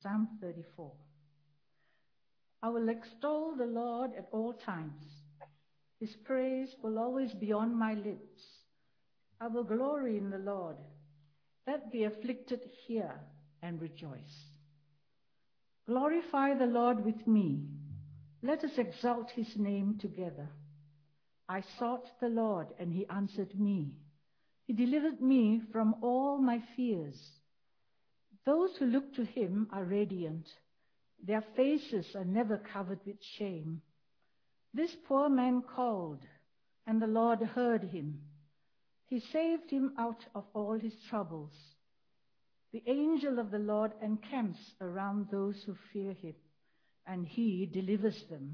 Psalm 34. I will extol the Lord at all times. His praise will always be on my lips. I will glory in the Lord. Let the afflicted hear and rejoice. Glorify the Lord with me. Let us exalt his name together. I sought the Lord, and he answered me. He delivered me from all my fears. Those who look to him are radiant. Their faces are never covered with shame. This poor man called, and the Lord heard him. He saved him out of all his troubles. The angel of the Lord encamps around those who fear him, and he delivers them.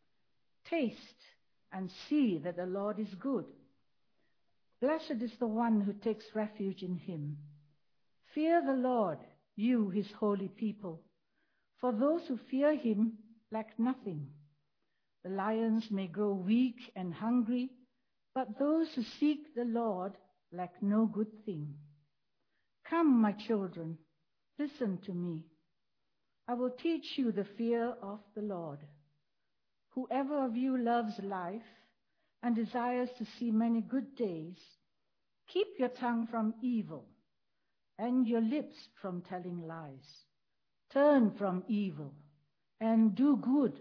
Taste and see that the Lord is good. Blessed is the one who takes refuge in him. Fear the Lord, you his holy people, for those who fear him lack nothing. The lions may grow weak and hungry, but those who seek the Lord lack no good thing. Come, my children, listen to me. I will teach you the fear of the Lord. Whoever of you loves life and desires to see many good days, keep your tongue from evil and your lips from telling lies. Turn from evil and do good.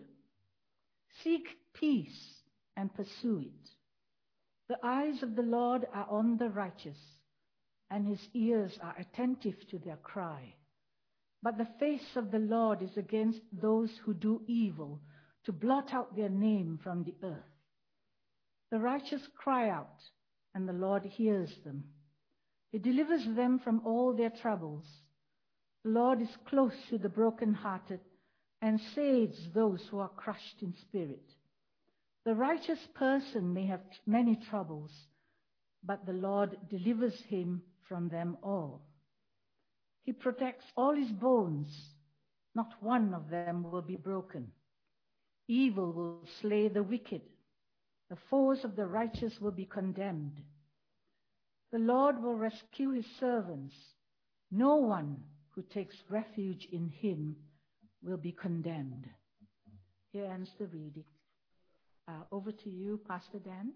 Seek peace and pursue it. The eyes of the Lord are on the righteous, and his ears are attentive to their cry. But the face of the Lord is against those who do evil, to blot out their name from the earth. The righteous cry out, and the Lord hears them. He delivers them from all their troubles. The Lord is close to the brokenhearted and saves those who are crushed in spirit. The righteous person may have many troubles, but the Lord delivers him from them all. He protects all his bones. Not one of them will be broken. Evil will slay the wicked. The foes of the righteous will be condemned. The Lord will rescue his servants. No one who takes refuge in him will be condemned. Here ends the reading. Over to you, Pastor Dan.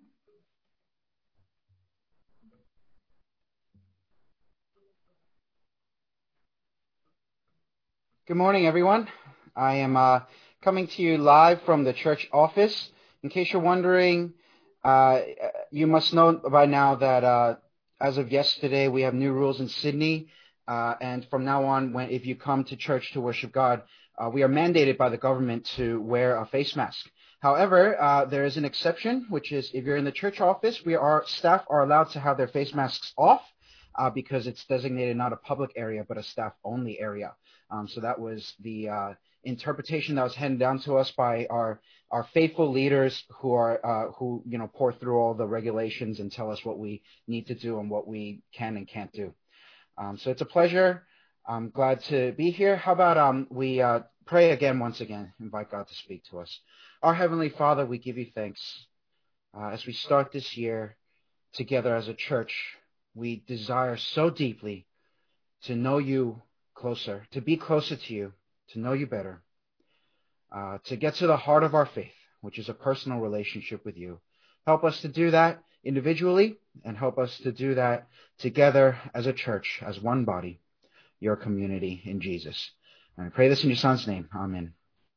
Good morning, everyone. I am coming to you live from the church office. In case you're wondering, you must know by now that as of yesterday, we have new rules in Sydney. And from now on, if you come to church to worship God, we are mandated by the government to wear a face mask. However, there is an exception, which is if you're in the church office, staff are allowed to have their face masks off because it's designated not a public area, but a staff-only area. So that was the interpretation that was handed down to us by our faithful leaders who pour through all the regulations and tell us what we need to do and what we can and can't do. So it's a pleasure. I'm glad to be here. How about we pray again once again, invite God to speak to us. Our Heavenly Father, we give you thanks. As we start this year together as a church, we desire so deeply to know you closer, to be closer to you, to know you better, to get to the heart of our faith, which is a personal relationship with you. Help us to do that individually and help us to do that together as a church, as one body, your community in Jesus. And I pray this in your Son's name. Amen.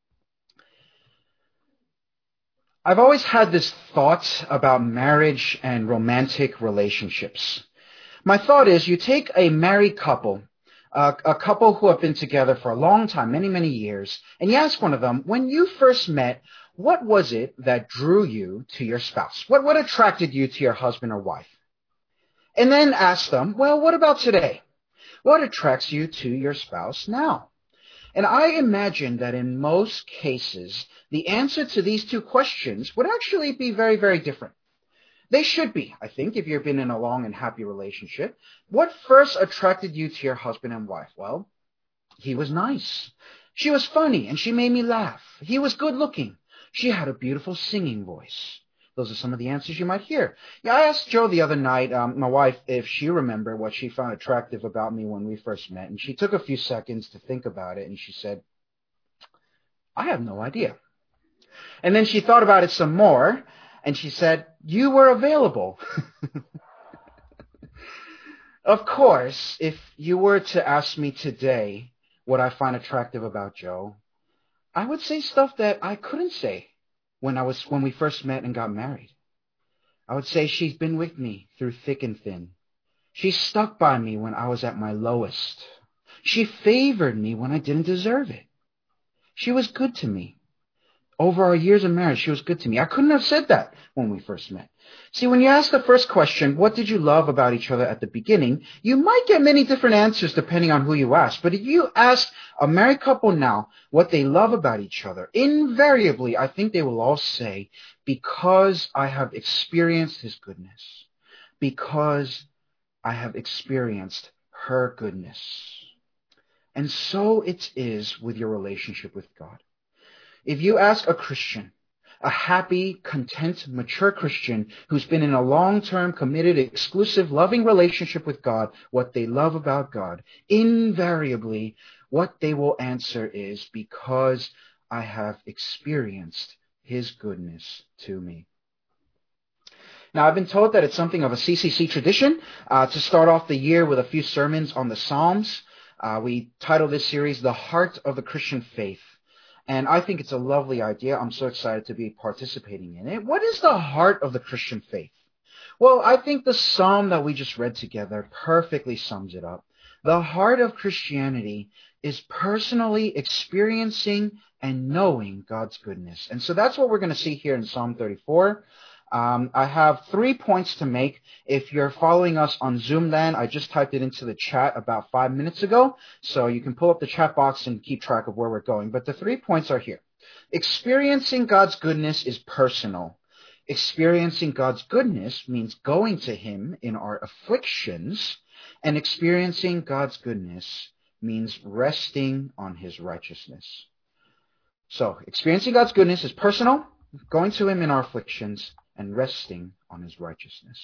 I've always had this thought about marriage and romantic relationships. My thought is you take a married couple, a couple who have been together for a long time, many, many years, and you ask one of them, when you first met, what was it that drew you to your spouse? What attracted you to your husband or wife? And then ask them, well, what about today? What attracts you to your spouse now? And I imagine that in most cases, the answer to these two questions would actually be very, very different. They should be, I think, if you've been in a long and happy relationship. What first attracted you to your husband and wife? Well, he was nice. She was funny, and she made me laugh. He was good looking. She had a beautiful singing voice. Those are some of the answers you might hear. Yeah, I asked Joe the other night, my wife, if she remembered what she found attractive about me when we first met. And she took a few seconds to think about it, and she said, I have no idea. And then she thought about it some more, and she said, you were available. Of course, if you were to ask me today what I find attractive about Joe, I would say stuff that I couldn't say when we first met and got married. I would say she's been with me through thick and thin. She stuck by me when I was at my lowest. She favored me when I didn't deserve it. She was good to me. Over our years of marriage, she was good to me. I couldn't have said that when we first met. See, when you ask the first question, what did you love about each other at the beginning, you might get many different answers depending on who you ask. But if you ask a married couple now what they love about each other, invariably, I think they will all say, because I have experienced his goodness. Because I have experienced her goodness. And so it is with your relationship with God. If you ask a Christian, a happy, content, mature Christian who's been in a long-term, committed, exclusive, loving relationship with God, what they love about God, invariably what they will answer is, because I have experienced his goodness to me. Now, I've been told that it's something of a CCC tradition to start off the year with a few sermons on the Psalms. We titled this series, The Heart of the Christian Faith. And I think it's a lovely idea. I'm so excited to be participating in it. What is the heart of the Christian faith? Well, I think the psalm that we just read together perfectly sums it up. The heart of Christianity is personally experiencing and knowing God's goodness. And so that's what we're going to see here in Psalm 34. I have 3 points to make. If you're following us on Zoomland, I just typed it into the chat about 5 minutes ago, so you can pull up the chat box and keep track of where we're going. But the 3 points are here. Experiencing God's goodness is personal. Experiencing God's goodness means going to him in our afflictions, and experiencing God's goodness means resting on his righteousness. So, experiencing God's goodness is personal, going to him in our afflictions, and resting on his righteousness.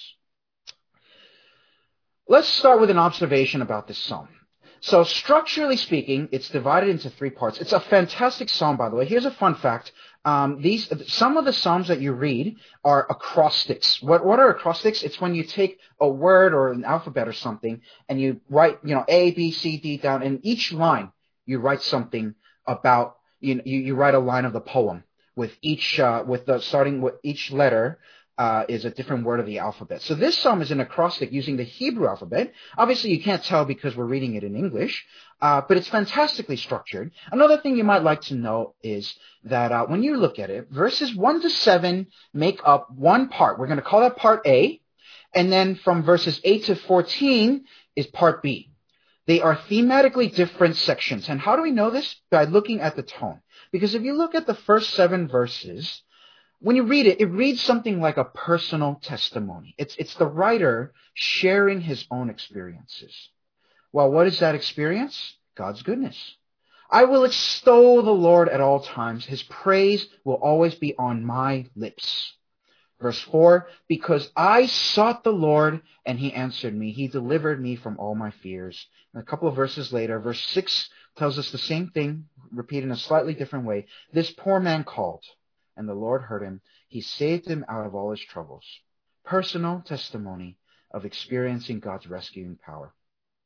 Let's start with an observation about this psalm. So structurally speaking, it's divided into 3 parts. It's a fantastic psalm, by the way. Here's a fun fact. Some of the psalms that you read are acrostics. What are acrostics? It's when you take a word or an alphabet or something and you write, A, B, C, D down, and each line you write something about, you write a line of the poem. With starting with each letter is a different word of the alphabet. So this psalm is an acrostic using the Hebrew alphabet. Obviously, you can't tell because we're reading it in English, but it's fantastically structured. Another thing you might like to know is that when you look at it, verses 1 to 7 make up one part. We're going to call that part A, and then from verses 8 to 14 is part B. They are thematically different sections. And how do we know this? By looking at the tone. Because if you look at the first 7 verses, when you read it, it reads something like a personal testimony. It's the writer sharing his own experiences. Well, what is that experience? God's goodness. I will extol the Lord at all times. His praise will always be on my lips. Verse 4, because I sought the Lord and he answered me. He delivered me from all my fears. And a couple of verses later, verse 6 tells us the same thing, repeated in a slightly different way. This poor man called and the Lord heard him. He saved him out of all his troubles. Personal testimony of experiencing God's rescuing power.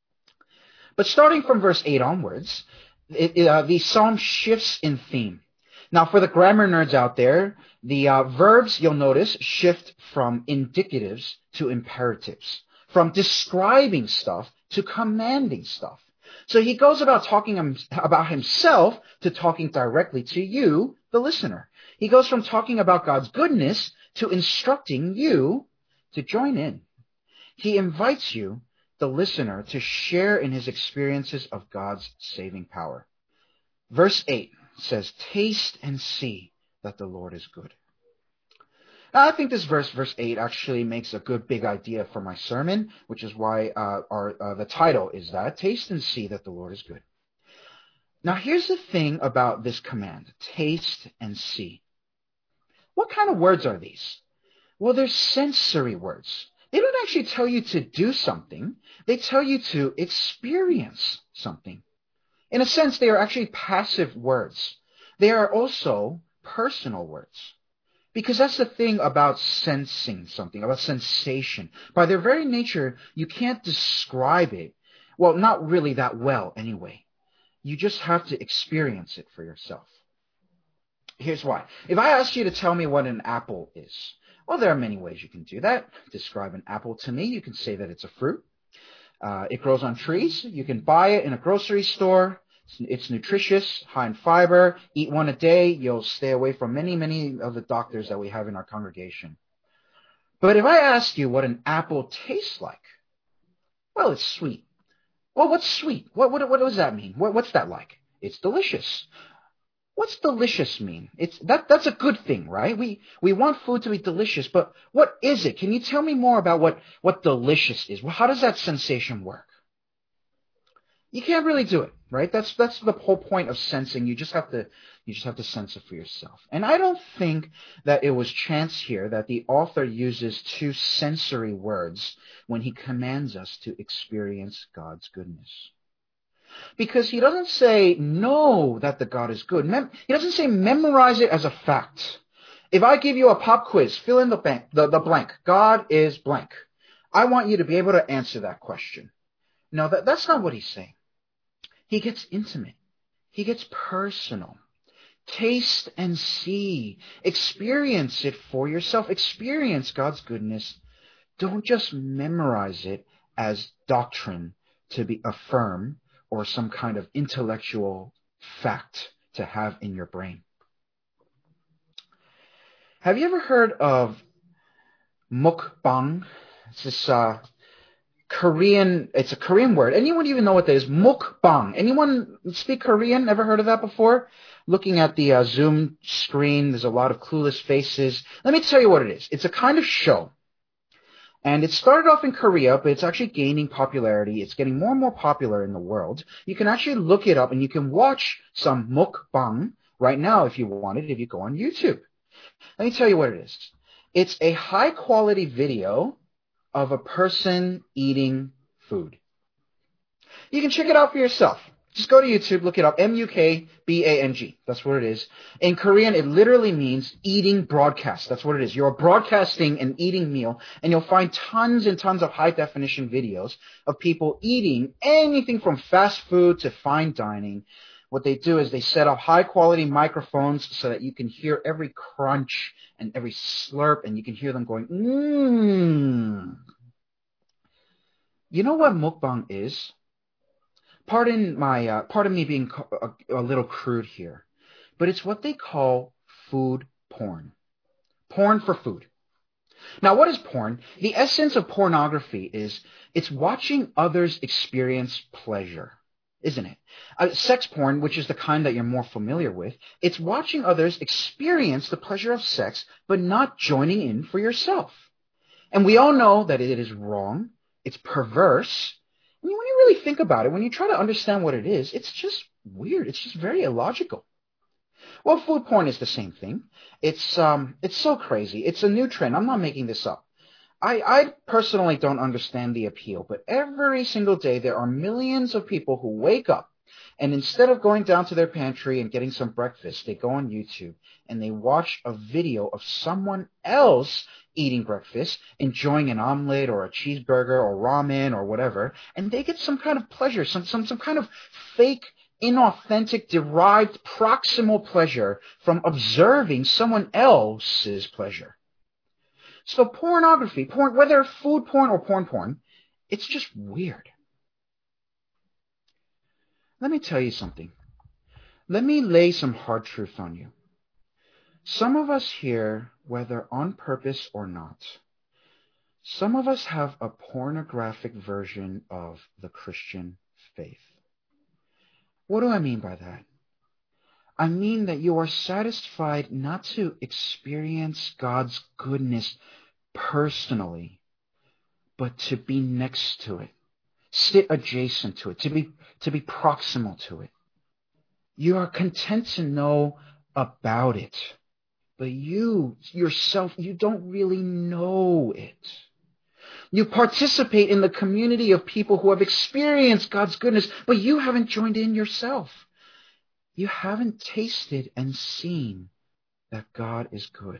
But starting from verse 8 onwards, the psalm shifts in theme. Now, for the grammar nerds out there, the verbs, you'll notice, shift from indicatives to imperatives, from describing stuff to commanding stuff. So he goes about talking about himself to talking directly to you, the listener. He goes from talking about God's goodness to instructing you to join in. He invites you, the listener, to share in his experiences of God's saving power. Verse 8 says, taste and see that the Lord is good. Now, I think this verse 8, actually makes a good big idea for my sermon, which is why the title is that, taste and see that the Lord is good. Now, here's the thing about this command, taste and see. What kind of words are these? Well, they're sensory words. They don't actually tell you to do something. They tell you to experience something. In a sense, they are actually passive words. They are also personal words. Because that's the thing about sensing something, about sensation. By their very nature, you can't describe it. Well, not really that well anyway. You just have to experience it for yourself. Here's why. If I ask you to tell me what an apple is, well, there are many ways you can do that. Describe an apple to me. You can say that it's a fruit. It grows on trees. You can buy it in a grocery store. It's nutritious, high in fiber. Eat one a day. You'll stay away from many of the doctors that we have in our congregation. But if I ask you what an apple tastes like, well, it's sweet. Well, what's sweet? What does that mean? What's that like? It's delicious. What's delicious mean? That's a good thing, right? We want food to be delicious, but what is it? Can you tell me more about what delicious is? Well, how does that sensation work? You can't really do it, right? That's the whole point of sensing. You just have to sense it for yourself. And I don't think that it was chance here that the author uses two sensory words when he commands us to experience God's goodness. Because he doesn't say know that the God is good. He doesn't say memorize it as a fact. If I give you a pop quiz, fill in the blank. God is blank. I want you to be able to answer that question. No, that's not what he's saying. He gets intimate. He gets personal. Taste and see. Experience it for yourself. Experience God's goodness. Don't just memorize it as doctrine to be affirmed or some kind of intellectual fact to have in your brain. Have you ever heard of mukbang? It's this Korean, it's a Korean word. Anyone even know what that is? Mukbang. Anyone speak Korean? Ever heard of that before? Looking at the Zoom screen, there's a lot of clueless faces. Let me tell you what it is. It's a kind of show. And it started off in Korea, but it's actually gaining popularity. It's getting more and more popular in the world. You can actually look it up and you can watch some mukbang right now if you want it, if you go on YouTube. Let me tell you what it is. It's a high quality video of a person eating food. You can check it out for yourself. Just go to YouTube, look it up, mukbang. That's what it is. In Korean, it literally means eating broadcast. That's what it is. You're broadcasting an eating meal, and you'll find tons and tons of high-definition videos of people eating anything from fast food to fine dining. What they do is they set up high-quality microphones so that you can hear every crunch and every slurp, and you can hear them going, mmm. You know what mukbang is? Pardon me being a little crude here, but it's what they call food porn. Porn for food. Now, what is porn? The essence of pornography is it's watching others experience pleasure, isn't it? Sex porn, which is the kind that you're more familiar with, it's watching others experience the pleasure of sex, but not joining in for yourself. And we all know that it is wrong. It's perverse. When you really think about it, when you try to understand what it is, it's just weird. It's just very illogical. Well, food porn is the same thing. It's so crazy. It's a new trend. I'm not making this up. I personally don't understand the appeal, but every single day there are millions of people who wake up and instead of going down to their pantry and getting some breakfast, they go on YouTube and they watch a video of someone else eating breakfast, enjoying an omelet or a cheeseburger or ramen or whatever, and they get some kind of pleasure, some kind of fake, inauthentic, derived, proximal pleasure from observing someone else's pleasure. So pornography, porn, whether food porn or porn, it's just weird. Let me tell you something. Let me lay some hard truth on you. Some of us here, whether on purpose or not, some of us have a pornographic version of the Christian faith. What do I mean by that? I mean that you are satisfied not to experience God's goodness personally, but to be next to it, sit adjacent to it, to be proximal to it. You are content to know about it, but you yourself, you don't really know it. You participate in the community of people who have experienced God's goodness, but you haven't joined in yourself. You haven't tasted and seen that God is good.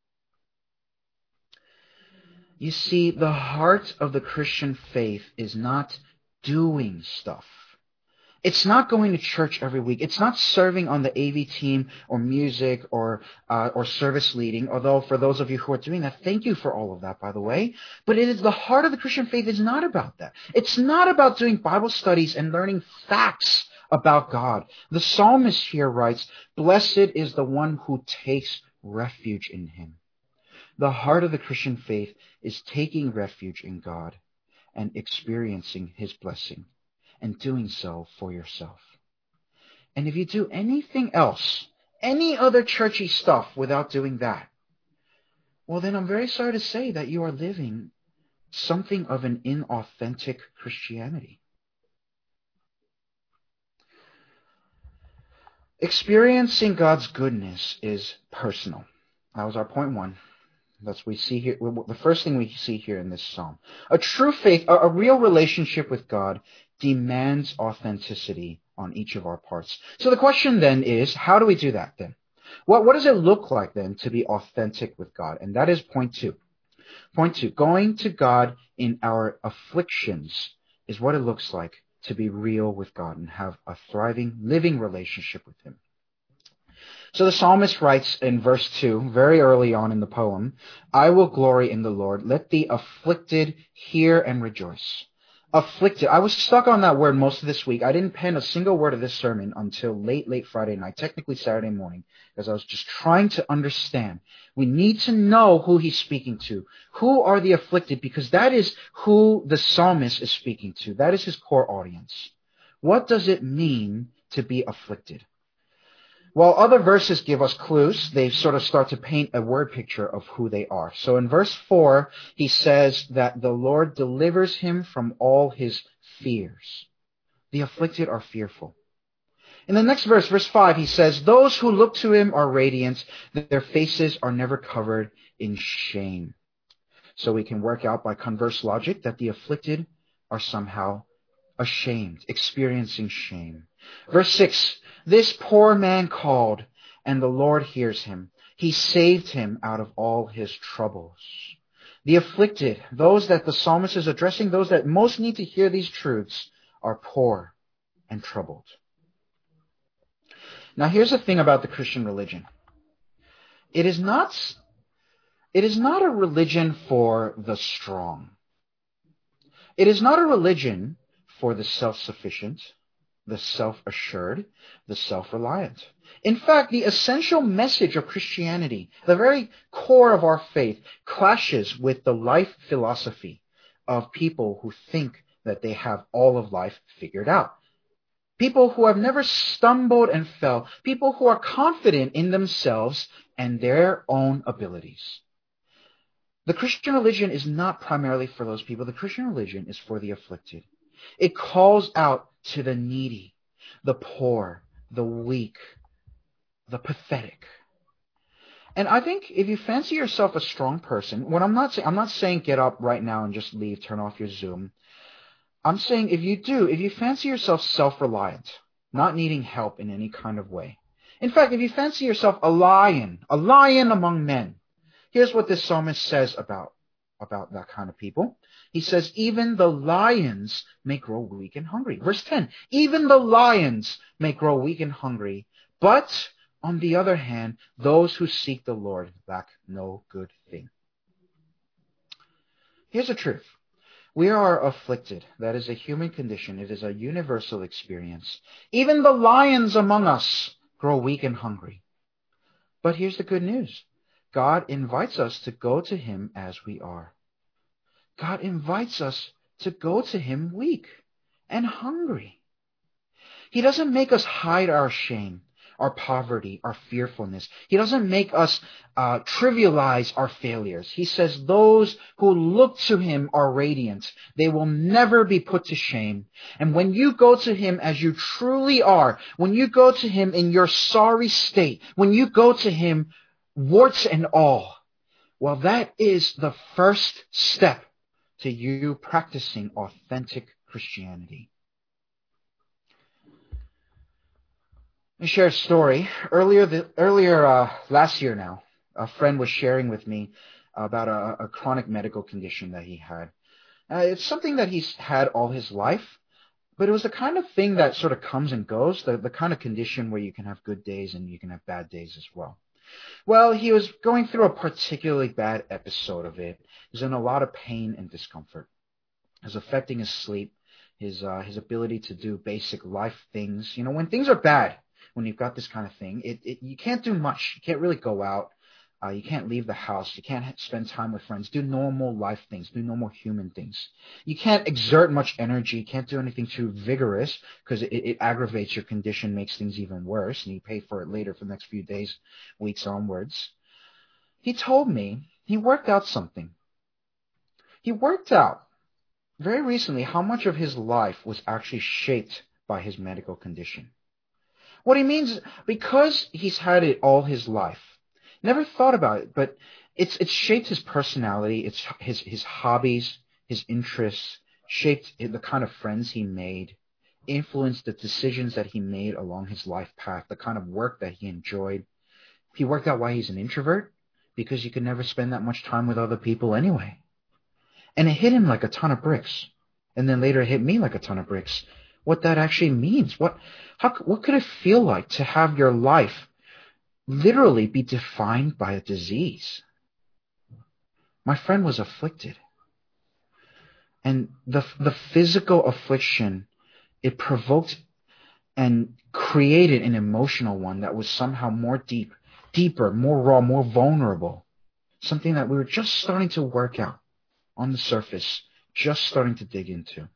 You see, the heart of the Christian faith is not doing stuff. It's not going to church every week. It's not serving on the AV team or music or service leading, although for those of you who are doing that, thank you for all of that, by the way. But it is the heart of the Christian faith is not about that. It's not about doing Bible studies and learning facts about God. The psalmist here writes, "Blessed is the one who takes refuge in him." The heart of the Christian faith is taking refuge in God and experiencing his blessing and doing so for yourself. And if you do anything else, any other churchy stuff without doing that, well, then I'm very sorry to say that you are living something of an inauthentic Christianity. Experiencing God's goodness is personal. That was our point one. That's what we see here. The first thing we see here in this psalm. A true faith, a real relationship with God demands authenticity on each of our parts. So the question then is, how do we do that then? What does it look like then to be authentic with God? And that is point two. Point two, going to God in our afflictions is what it looks like to be real with God and have a thriving, living relationship with him. So the psalmist writes in verse 2, very early on in the poem, "I will glory in the Lord. Let the afflicted hear and rejoice." Afflicted. I was stuck on that word most of this week. I didn't pen a single word of this sermon until late Friday night, technically Saturday morning, because I was just trying to understand. We need to know who he's speaking to. Who are the afflicted? Because that is who the psalmist is speaking to. That is his core audience. What does it mean to be afflicted? While other verses give us clues, they sort of start to paint a word picture of who they are. So in verse 4, he says that the Lord delivers him from all his fears. The afflicted are fearful. In the next verse, verse 5, he says, "Those who look to him are radiant, their faces are never covered in shame." So we can work out by converse logic that the afflicted are somehow ashamed, experiencing shame. Verse 6, "This poor man called, and the Lord hears him. He saved him out of all his troubles." The afflicted, those that the psalmist is addressing, those that most need to hear these truths, are poor and troubled. Now here's the thing about the Christian religion. It is not a religion for the strong. It is not a religion for the self-sufficient, the self-assured, the self-reliant. In fact, the essential message of Christianity, the very core of our faith, clashes with the life philosophy of people who think that they have all of life figured out. People who have never stumbled and fell, people who are confident in themselves and their own abilities. The Christian religion is not primarily for those people. The Christian religion is for the afflicted. It calls out to the needy, the poor, the weak, the pathetic. And I think if you fancy yourself a strong person, I'm not saying get up right now and just leave, turn off your Zoom. I'm saying if you fancy yourself self-reliant, not needing help in any kind of way. In fact, if you fancy yourself a lion among men, here's what this psalmist says about that kind of people. He says, "Even the lions may grow weak and hungry." Verse 10, "Even the lions may grow weak and hungry, but on the other hand, those who seek the Lord lack no good thing." Here's the truth. We are afflicted. That is a human condition. It is a universal experience. Even the lions among us grow weak and hungry. But here's the good news. God invites us to go to him as we are. God invites us to go to him weak and hungry. He doesn't make us hide our shame, our poverty, our fearfulness. He doesn't make us trivialize our failures. He says those who look to him are radiant. They will never be put to shame. And when you go to him as you truly are, when you go to him in your sorry state, when you go to him warts and all. Well, that is the first step to you practicing authentic Christianity. Let me share a story. Earlier last year now, a friend was sharing with me about a chronic medical condition that he had. It's something that he's had all his life, but it was the kind of thing that sort of comes and goes, the kind of condition where you can have good days and you can have bad days as well. Well, he was going through a particularly bad episode of it. He was in a lot of pain and discomfort. It was affecting his sleep, his ability to do basic life things. You know, when things are bad, when you've got this kind of thing, you can't do much. You can't really go out. You can't leave the house. You can't spend time with friends. Do normal life things. Do normal human things. You can't exert much energy. You can't do anything too vigorous because it aggravates your condition, makes things even worse, and you pay for it later for the next few days, weeks onwards. He told me he worked out something. He worked out very recently how much of his life was actually shaped by his medical condition. What he means, because he's had it all his life, never thought about it, but it's shaped his personality, it's his hobbies, his interests, shaped the kind of friends he made, influenced the decisions that he made along his life path, the kind of work that he enjoyed. He worked out why he's an introvert, because you could never spend that much time with other people anyway. And it hit him like a ton of bricks. And then later it hit me like a ton of bricks. What that actually means. What could it feel like to have your life literally be defined by a disease? My friend was afflicted. And the physical affliction, it provoked and created an emotional one that was somehow more deeper, more raw, more vulnerable. Something that we were just starting to work out on the surface, just starting to dig into.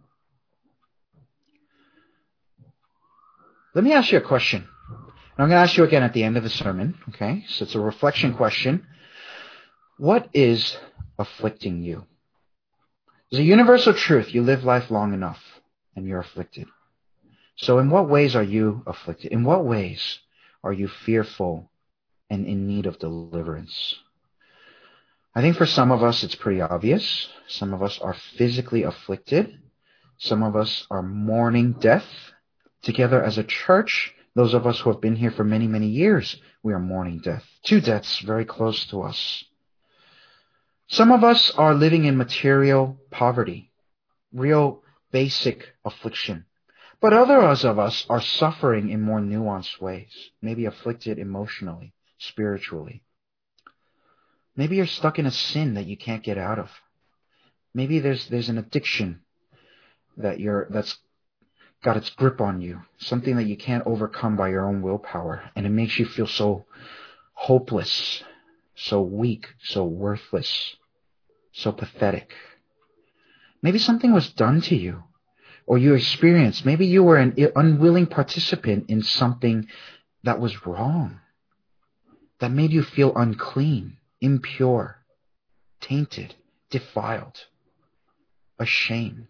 Let me ask you a question. I'm going to ask you again at the end of the sermon, okay? So it's a reflection question. What is afflicting you? There's a universal truth. You live life long enough and you're afflicted. So in what ways are you afflicted? In what ways are you fearful and in need of deliverance? I think for some of us it's pretty obvious. Some of us are physically afflicted. Some of us are mourning death. Together as a church, those of us who have been here for many, many years, we are mourning death. Two deaths very close to us. Some of us are living in material poverty, real basic affliction. But others of us are suffering in more nuanced ways, maybe afflicted emotionally, spiritually. Maybe you're stuck in a sin that you can't get out of. Maybe there's an addiction that's got its grip on you, something that you can't overcome by your own willpower, and it makes you feel so hopeless, so weak, so worthless, so pathetic. Maybe something was done to you, or you experienced, maybe you were an unwilling participant in something that was wrong, that made you feel unclean, impure, tainted, defiled, ashamed.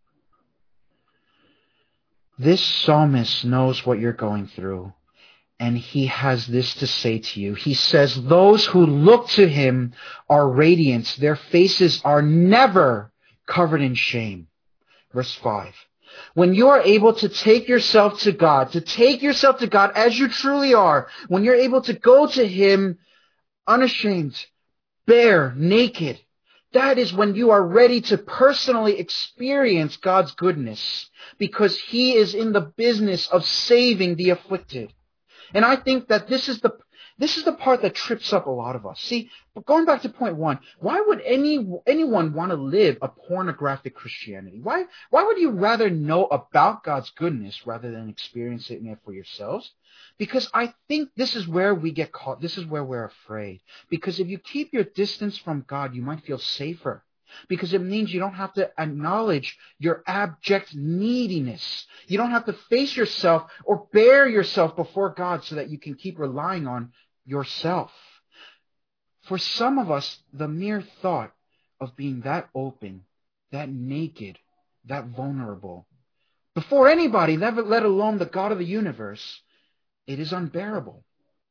This psalmist knows what you're going through, and he has this to say to you. He says, those who look to him are radiant. Their faces are never covered in shame. Verse 5. When you are able to take yourself to God as you truly are, when you're able to go to him unashamed, bare, naked, that is when you are ready to personally experience God's goodness, because he is in the business of saving the afflicted. And I think that this is the part that trips up a lot of us. See, going back to point one, why would anyone want to live a pornographic Christianity? Why would you rather know about God's goodness rather than experiencing it for yourselves? Because I think this is where we get caught. This is where we're afraid. Because if you keep your distance from God, you might feel safer. Because it means you don't have to acknowledge your abject neediness. You don't have to face yourself or bear yourself before God so that you can keep relying on yourself. For some of us, the mere thought of being that open, that naked, that vulnerable, before anybody, let alone the God of the universe, it is unbearable.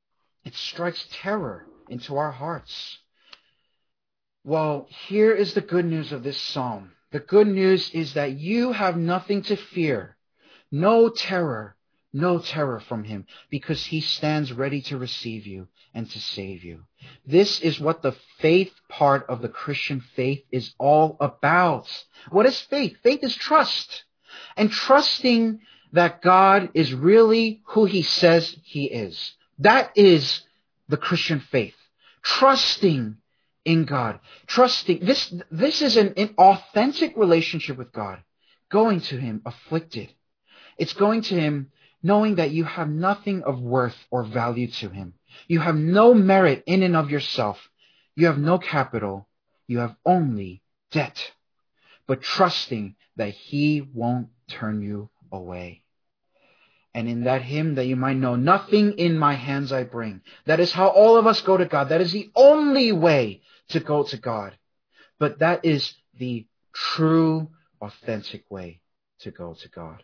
It strikes terror into our hearts. Well, here is the good news of this psalm. The good news is that you have nothing to fear. No terror from him, because he stands ready to receive you and to save you. This is what the faith part of the Christian faith is all about. What is faith? Faith is trust. And trusting that God is really who he says he is. That is the Christian faith. Trusting in God. Trusting. This is an authentic relationship with God. Going to him afflicted. It's going to him knowing that you have nothing of worth or value to him. You have no merit in and of yourself. You have no capital. You have only debt. But trusting that he won't turn you away. And in that hymn that you might know, nothing in my hands I bring. That is how all of us go to God. That is the only way to go to God. But that is the true, authentic way to go to God.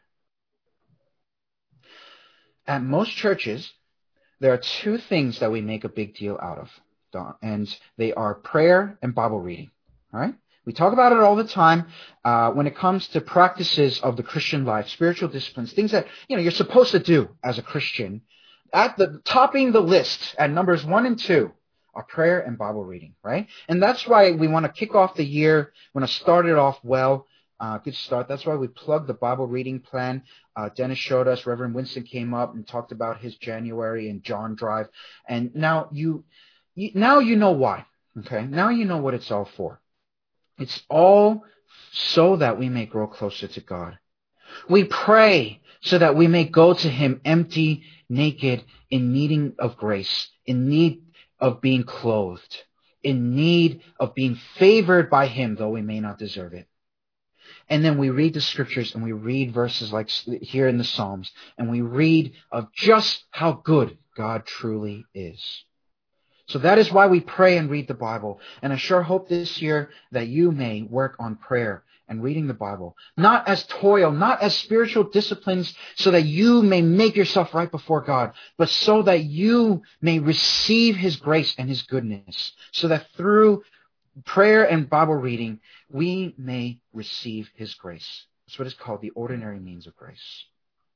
At most churches, there are two things that we make a big deal out of, and they are prayer and Bible reading. All right? We talk about it all the time when it comes to practices of the Christian life, spiritual disciplines, things that you're supposed to do as a Christian. Topping the list at numbers 1 and 2 are prayer and Bible reading, right? And that's why we want to kick off the year, want to start it off well. Good start. That's why we plugged the Bible reading plan. Dennis showed us. Reverend Winston came up and talked about his January and John drive. And now you know why. Okay. Now you know what it's all for. It's all so that we may grow closer to God. We pray so that we may go to him empty, naked, in need of grace, in need of being clothed, in need of being favored by him, though we may not deserve it. And then we read the scriptures and we read verses like here in the Psalms, and we read of just how good God truly is. So that is why we pray and read the Bible. And I sure hope this year that you may work on prayer and reading the Bible, not as toil, not as spiritual disciplines so that you may make yourself right before God, but so that you may receive his grace and his goodness, so that through prayer and Bible reading, we may receive his grace. That's what is called the ordinary means of grace.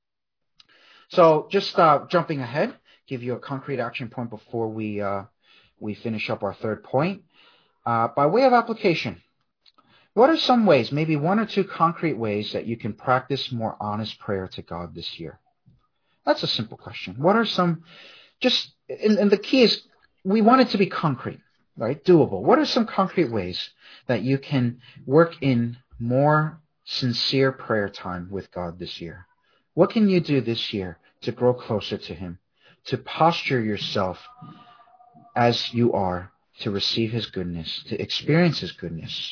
So just jumping ahead, give you a concrete action point before we finish up our third point. By way of application, what are some ways, maybe 1 or 2 concrete ways that you can practice more honest prayer to God this year? That's a simple question. What are some, and the key is we want it to be concrete. Right? Doable. What are some concrete ways that you can work in more sincere prayer time with God this year? What can you do this year to grow closer to him, to posture yourself as you are to receive his goodness, to experience his goodness?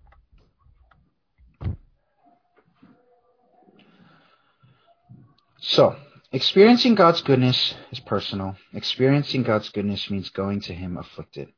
So, experiencing God's goodness is personal. Experiencing God's goodness means going to him afflicted.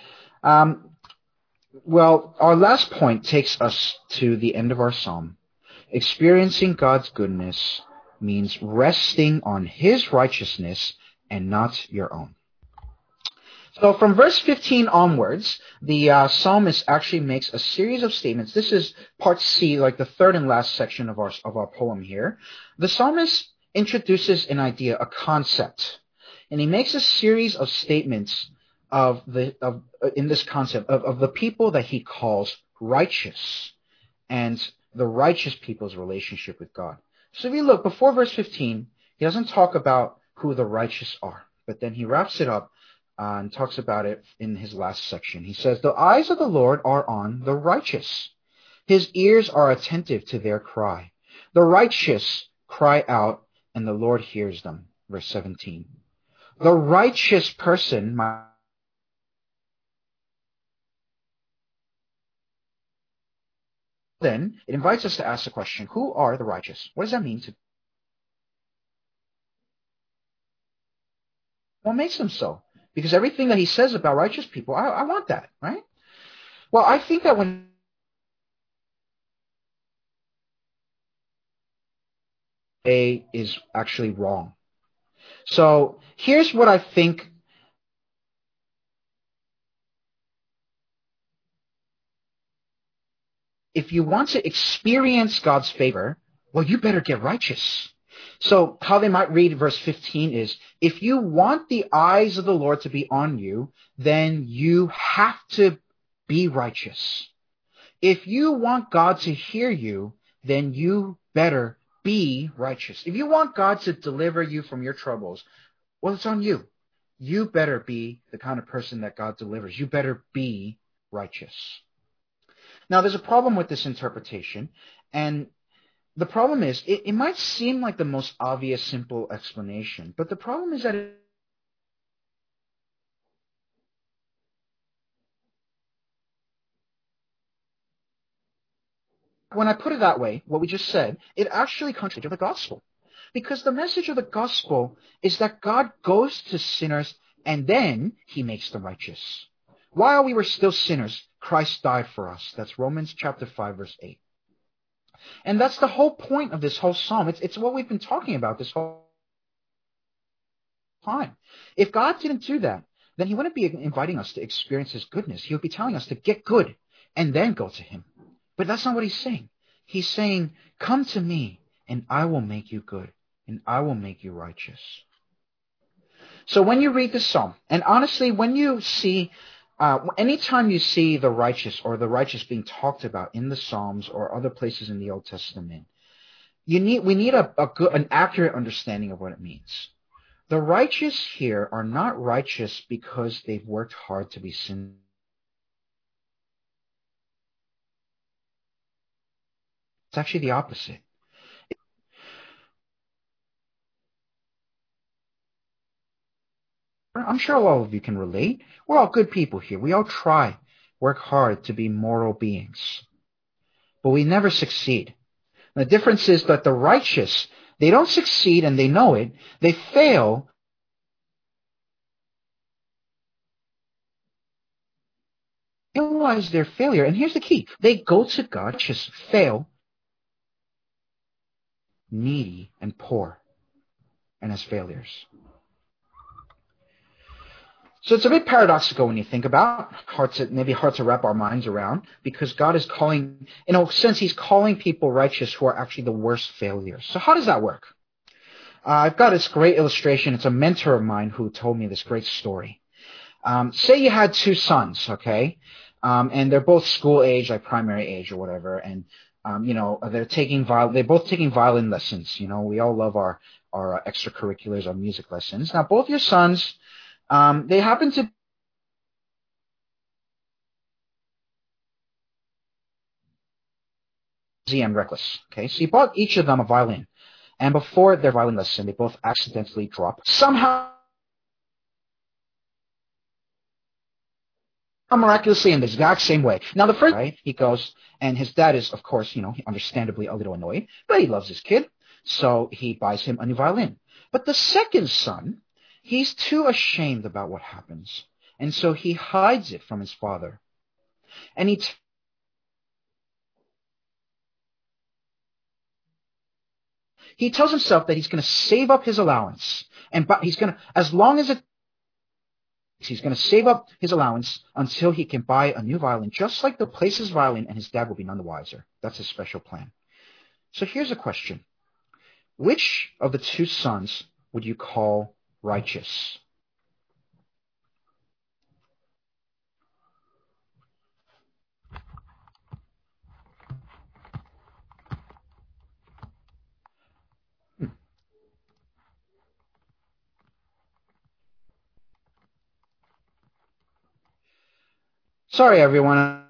Well, our last point takes us to the end of our psalm. Experiencing God's goodness means resting on his righteousness and not your own. So from verse 15 onwards, the psalmist actually makes a series of statements. This is part C, like the third and last section of our poem here. The psalmist introduces an idea, a concept, and he makes a series of statements in this concept of the people that he calls righteous and the righteous people's relationship with God. So if you look before verse 15, he doesn't talk about who the righteous are, but then he wraps it up and talks about it in his last section. He says, "The eyes of the Lord are on the righteous. His ears are attentive to their cry. The righteous cry out, and the Lord hears them." Verse 17. The righteous person Then it invites us to ask the question, who are the righteous? What does that mean? What makes them so? Because everything that he says about righteous people, I want that, right? Well, I think that when A is actually wrong. So here's what I think if you want to experience God's favor, well, you better get righteous. So how they might read verse 15 is, if you want the eyes of the Lord to be on you, then you have to be righteous. If you want God to hear you, then you better be righteous. If you want God to deliver you from your troubles, well, it's on you. You better be the kind of person that God delivers. You better be righteous. Now, there's a problem with this interpretation, and the problem is, it might seem like the most obvious, simple explanation, but the problem is that when I put it that way, what we just said, it actually contradicts the gospel. Because the message of the gospel is that God goes to sinners and then he makes them righteous. While we were still sinners, Christ died for us. That's Romans chapter 5, verse 8. And that's the whole point of this whole psalm. It's what we've been talking about this whole time. If God didn't do that, then he wouldn't be inviting us to experience his goodness. He would be telling us to get good and then go to him. But that's not what he's saying. He's saying, come to me and I will make you good and I will make you righteous. So when you read this psalm, and honestly, when you see, anytime you see the righteous or the righteous being talked about in the Psalms or other places in the Old Testament, we need an accurate understanding of what it means. The righteous here are not righteous because they've worked hard to be sinful. It's actually the opposite. I'm sure all of you can relate. We're all good people here. We all work hard to be moral beings. But we never succeed. The difference is that the righteous, they don't succeed and they know it. They fail. They realize their failure. And here's the key. They go to God, just fail, needy and poor, and as failures. So it's a bit paradoxical when you think about it, maybe hard to wrap our minds around, because God is calling, in a sense, he's calling people righteous who are actually the worst failures. So how does that work? I've got this great illustration. It's a mentor of mine who told me this great story. Say you had two sons, okay? And they're both school age, like primary age or whatever, and they're both taking violin lessons. You know, we all love our extracurriculars, our music lessons. Now, both your sons, they happen to be and reckless. Okay, so you bought each of them a violin, and before their violin lesson, they both accidentally drop somehow, miraculously in the exact same way. Now, the first, right, he goes, and his dad is, of course, understandably a little annoyed, but he loves his kid, so he buys him a new violin. But the second son, he's too ashamed about what happens, and so he hides it from his father. And he tells himself that he's going to save up his allowance, and he's going to save up his allowance until he can buy a new violin, just like to place his violin, and his dad will be none the wiser. That's his special plan. So here's a question. Which of the two sons would you call righteous? Sorry, everyone.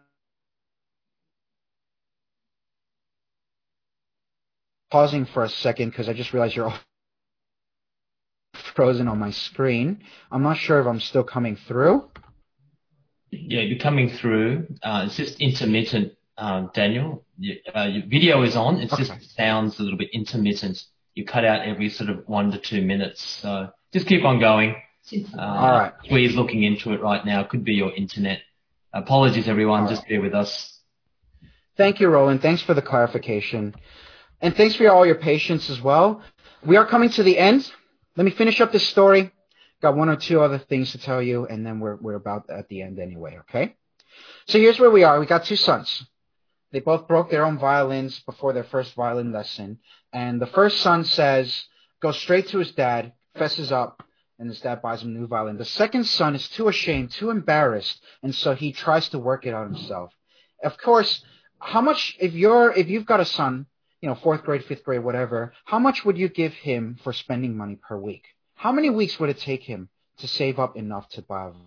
Pausing for a second because I just realized you're all frozen on my screen. I'm not sure if I'm still coming through. Yeah, you're coming through. It's just intermittent, Daniel. Your video is on. It's just sounds a little bit intermittent. You cut out every sort of 1 to 2 minutes. So just keep on going. All right. We're looking into it right now. Could be your internet. Apologies, everyone. Just bear with us. Thank you, Roland. Thanks for the clarification. And thanks for all your patience as well. We are coming to the end. Let me finish up this story. Got one or two other things to tell you, and then we're about at the end anyway, okay? So here's where we are. We got two sons. They both broke their own violins before their first violin lesson. And the first son goes straight to his dad, fesses up, and his dad buys him a new violin. The second son is too ashamed, too embarrassed, and so he tries to work it out himself. Of course, how much, if you've got a son, fourth grade, fifth grade, whatever, how much would you give him for spending money per week? How many weeks would it take him to save up enough to buy a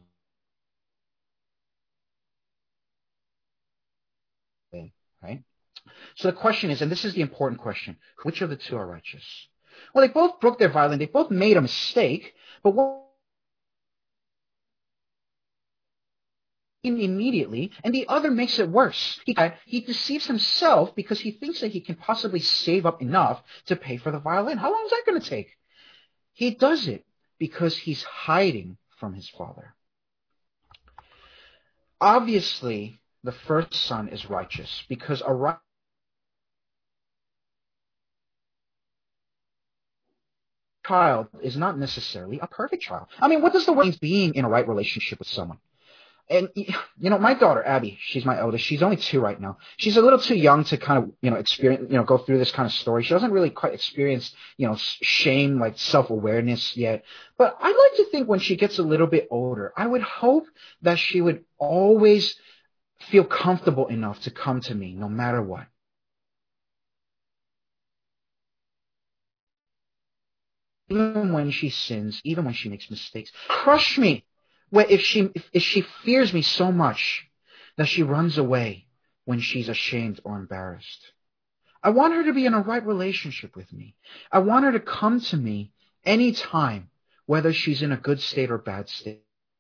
violin, right? So the question is, and this is the important question, which of the two are righteous? Well, they both broke their violin. They both made a mistake, but what immediately, and the other makes it worse. He deceives himself because he thinks that he can possibly save up enough to pay for the violin. How long is that going to take? He does it because he's hiding from his father. Obviously, the first son is righteous because a child is not necessarily a perfect child. I mean, what does the word mean being in a right relationship with someone? And, my daughter, Abby, she's my eldest. She's only 2 right now. She's a little too young to kind of, experience, go through this kind of story. She doesn't really quite experience, shame, like self-awareness yet. But I'd like to think when she gets a little bit older, I would hope that she would always feel comfortable enough to come to me no matter what. Even when she sins, even when she makes mistakes. Crush me. If she fears me so much that she runs away when she's ashamed or embarrassed. I want her to be in a right relationship with me. I want her to come to me anytime, whether she's in a good state or bad state.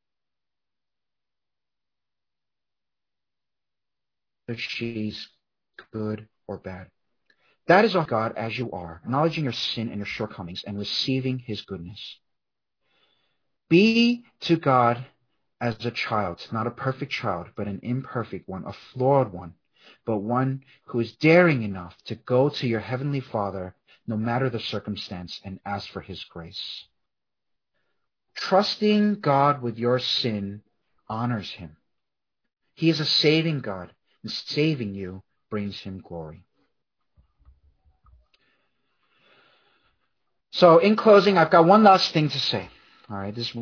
Whether she's good or bad. That is our God as you are, acknowledging your sin and your shortcomings and receiving his goodness. Be to God as a child, not a perfect child, but an imperfect one, a flawed one, but one who is daring enough to go to your heavenly Father, no matter the circumstance, and ask for his grace. Trusting God with your sin honors him. He is a saving God, and saving you brings him glory. So in closing, I've got one last thing to say. All right, this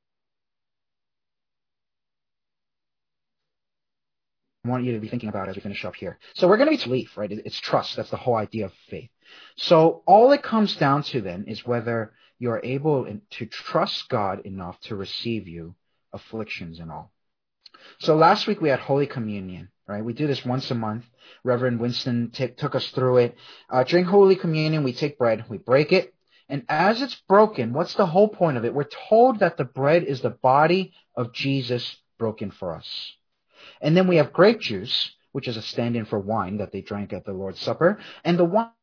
I want you to be thinking about as we finish up here. So we're going to be belief, right? It's trust. That's the whole idea of faith. So all it comes down to then is whether you're able to trust God enough to receive you, afflictions and all. So last week we had Holy Communion, right? We do this once a month. Reverend Winston took us through it. During Holy Communion, we take bread, we break it. And as it's broken, what's the whole point of it? We're told that the bread is the body of Jesus broken for us. And then we have grape juice, which is a stand-in for wine that they drank at the Lord's Supper. And the wine,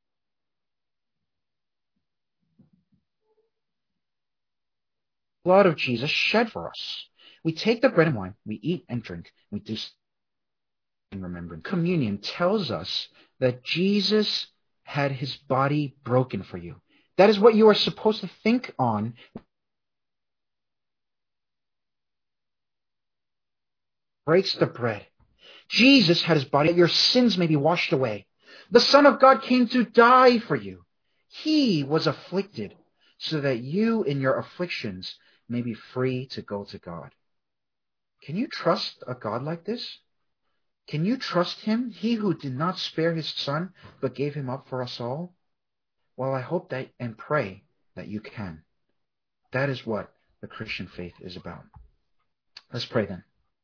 blood of Jesus shed for us. We take the bread and wine, we eat and drink, we do in remembrance. Communion tells us that Jesus had his body broken for you. That is what you are supposed to think on. Breaks the bread. Jesus had his body that your sins may be washed away. The Son of God came to die for you. He was afflicted so that you in your afflictions may be free to go to God. Can you trust a God like this? Can you trust him? He who did not spare his son, but gave him up for us all? Well, I hope that and pray that you can. That is what the Christian faith is about. Let's pray then.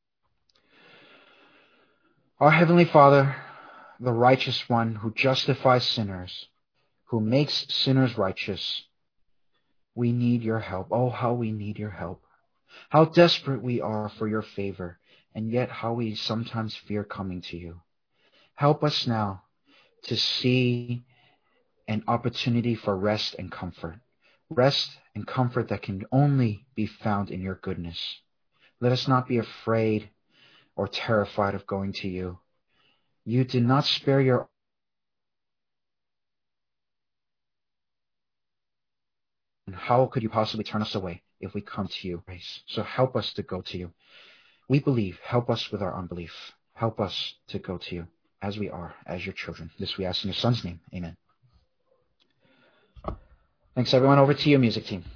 Our Heavenly Father, the righteous one who justifies sinners, who makes sinners righteous, we need your help. Oh, how we need your help. How desperate we are for your favor, and yet how we sometimes fear coming to you. Help us now to see an opportunity for rest and comfort. Rest and comfort that can only be found in your goodness. Let us not be afraid or terrified of going to you. You did not spare your own. How could you possibly turn us away if we come to you? So help us to go to you. We believe. Help us with our unbelief. Help us to go to you. as we are, as your children. This we ask in your Son's name. Amen. Thanks, everyone. Over to you, music team.